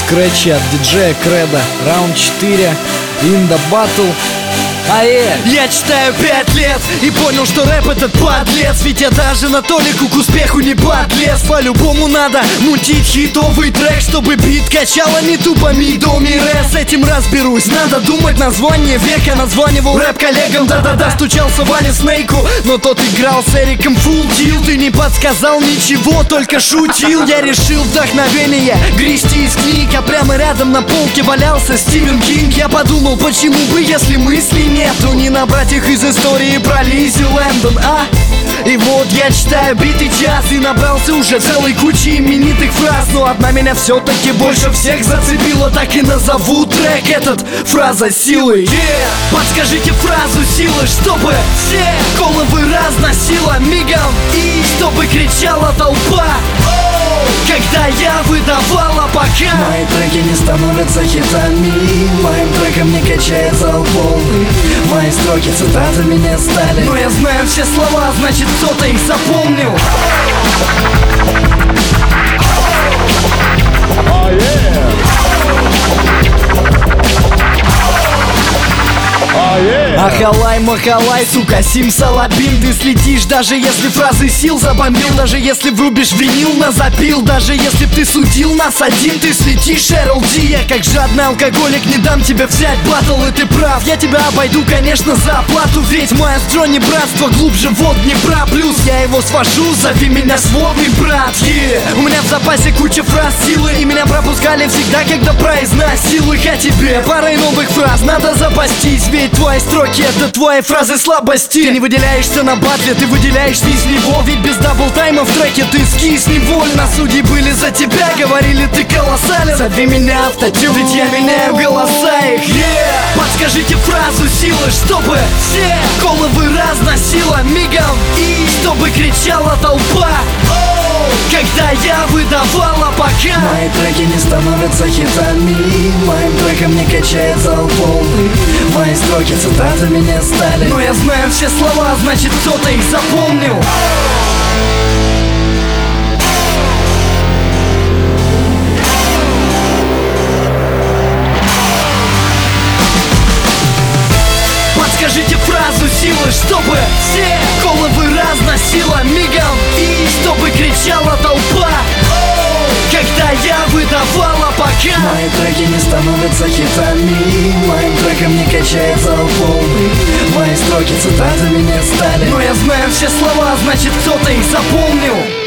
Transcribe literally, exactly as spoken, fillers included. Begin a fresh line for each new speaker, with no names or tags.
скретчи от диджея Кредо. Раунд четыре. In the battle. Ае!
Я читаю пять лет и понял, что рэп этот подлец. Ведь я даже на толику к успеху не подлез. По-любому надо мутить хитовый трек, чтобы бит качало не тупо ми до ми ре. С этим разберусь, надо думать название века. Названивал рэп коллегам, да-да-да. Стучался Ване Снейку, но тот играл с Эриком Full Tilt. Ты не подсказал ничего, только шутил. Я решил вдохновение грести из книг, а прямо рядом на полке валялся Стивен Кинг. Я подумал, почему бы, если мысли нету, не набрать их из истории про Лизи Лэндон, а? И вот я читаю битый час и набрался уже целой кучи именитых фраз. Но одна меня все-таки больше всех зацепила, так и назову трек этот фраза силы. Yeah. Подскажите фразу силы, чтобы все головы разносила мигом и чтобы кричала толпа, когда я выдавала пока.
Мои треки не становятся хитами, моим треком не качает зал полный. Мои строки цитатами не стали,
но я знаю все слова, значит кто-то их запомнил.
Oh, yeah. Oh, yeah.
Ахалай, махалай, сука, симсалабим. Ты следишь, даже если фразы сил забомбил, даже если врубишь винил на запил, даже если б ты судил нас один, ты слетишь, Эрл Ди. Я как жадный алкоголик не дам тебе взять батл, и ты прав. Я тебя обойду, конечно, за оплату, ведь мое строне братство глубже вод Днепра. Плюс я его свожу, зови меня сводный брат. Yeah. У меня в запасе куча фраз силы, и меня пропускали всегда, когда произносил их. А тебе парой новых фраз надо запастись, ведь твои строки это твои фразы слабости. Ты не выделяешься на батле, ты выделяешься из него. Ведь без даблтайма в треке ты скис невольно. Судьи были за тебя, говорили ты колоссален. Зови меня автотюн, ведь я меняю голоса их. Yeah. Подскажите фразу силы, чтобы все головы разносила мигом и чтобы кричала толпа, когда я выдавала пока.
Мои треки не становятся хитами, моим треком не качает зал полный. Мои строки цитатами не стали,
но я знаю все слова, значит кто-то их запомнил. Подскажите фразу силы, чтобы все головы разносила мигом и чтобы кричала толпа, когда я выдавала пока.
Мои треки не становятся хитами, моим треком не качает зал полный. Мои строки цитатами не стали,
но я знаю все слова, значит кто-то их запомнил.